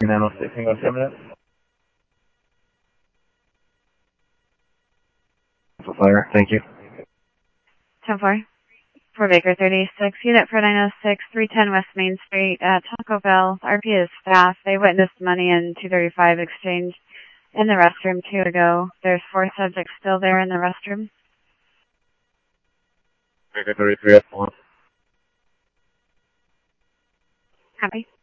906, hang on 10 minutes. Fire, thank you. 10-4. For Baker 36, unit for 906, 310 West Main Street at Taco Bell. RP is staff. They witnessed money and 235 exchanged in the restroom 2 ago. There's 4 subjects still there in the restroom. Baker 33, F1. Copy.